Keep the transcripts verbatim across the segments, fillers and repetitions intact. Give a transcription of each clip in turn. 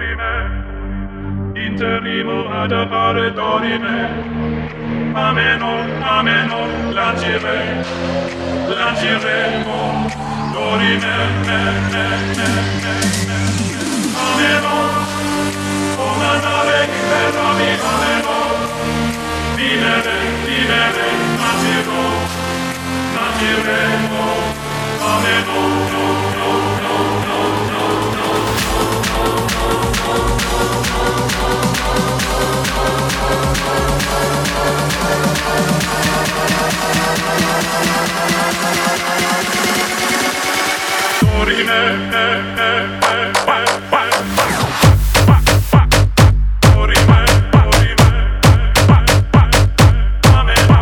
dorime, interrimo ad appare dorime, ameno, ameno, lancire, lanciremo, dorime, me, me, me, me, me, ameno, una nave che ferrami, ameno, vivere, vivere, lanciremo, lanciremo, ameno, no, no, no, no, no, no, dorime, eh, eh, eh, dorime, dorime, ameno,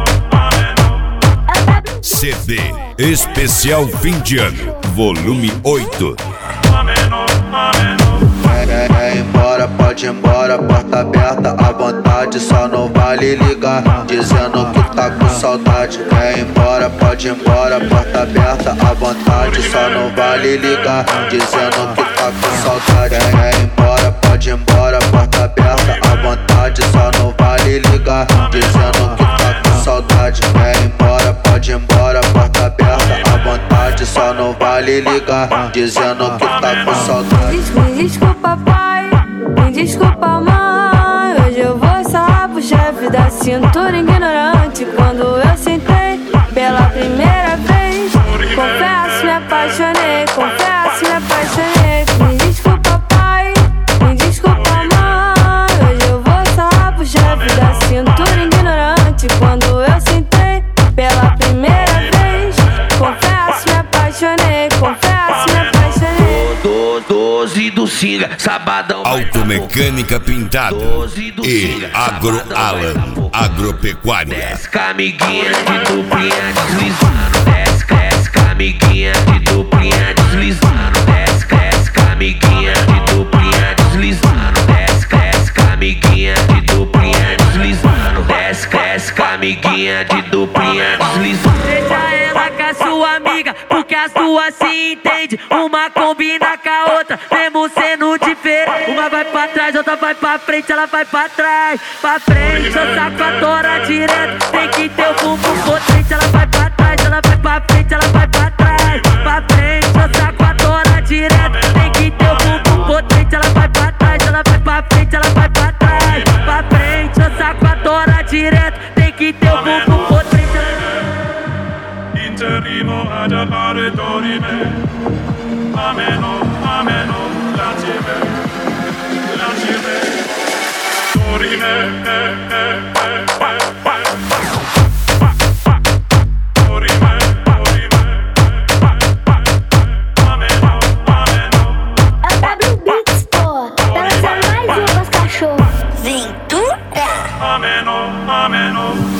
ameno. C D Especial Fim de Ano, volume oito. Ameno, ameno. É, é embora, pode ir embora, porta aberta à vontade, só não vale ligar, dizendo que tá com saudade. É embora, pode ir embora, porta aberta à vontade, só não vale ligar, dizendo que tá com saudade. É embora, pode ir embora, porta aberta à vontade, só não vale ligar, dizendo que tá com saudade. É embora, pode ir embora, porta aberta à vontade, só não vale ligar, dizendo que tá com saudade. Me desculpa, pai, me desculpa, mãe. Hoje eu vou sarrar pro chefe da cintura ignorante. Quando eu sentei pela primeira vez, confesso, me apaixonei, confesso, me apaixonei. Me desculpa, pai, me desculpa, mãe. Hoje eu vou sarrar pro chefe da cintura ignorante. Quando eu sentei pela primeira vez, confesso, me apaixonei, confesso, me apaixonei. doze do Singa, sabadão. Automecânica Pintada e Agro Alan Agropecuária. Desce amiguinha de duplinha deslizando. Desce, desce amiguinha de duplinha deslizando. Desce, desce amiguinha de duplinha deslizando. Desce, desce amiguinha de duplinha deslizando. Desce, desce amiguinha de duplinha deslizando. Deixa ela com a sua amiga, porque as duas se entendem. Uma combina com a outra, mesmo sendo diferente. Uma vai pra trás, outra vai pra frente, ela vai pra trás. Pra frente, eu saco a tora direto. Tem que ter o bumbum potente, ela vai pra trás, ela vai pra frente, ela vai pra trás. Pra frente, eu saco a tora direto. Tem que ter o bumbum potente, ela vai pra trás, ela vai pra frente, ela vai pra trás. Pra frente, eu saco a tora direto. Tem que ter o bumbum potente. Interrimo ad appare dorime, ameno, ameno, lancire, lancire, dorime, eh, eh, eh, dorime, dorime, ameno, ameno. É o W Beats, pô, tá lançando mais um com os cachorros. Ventura! Ameno, ameno.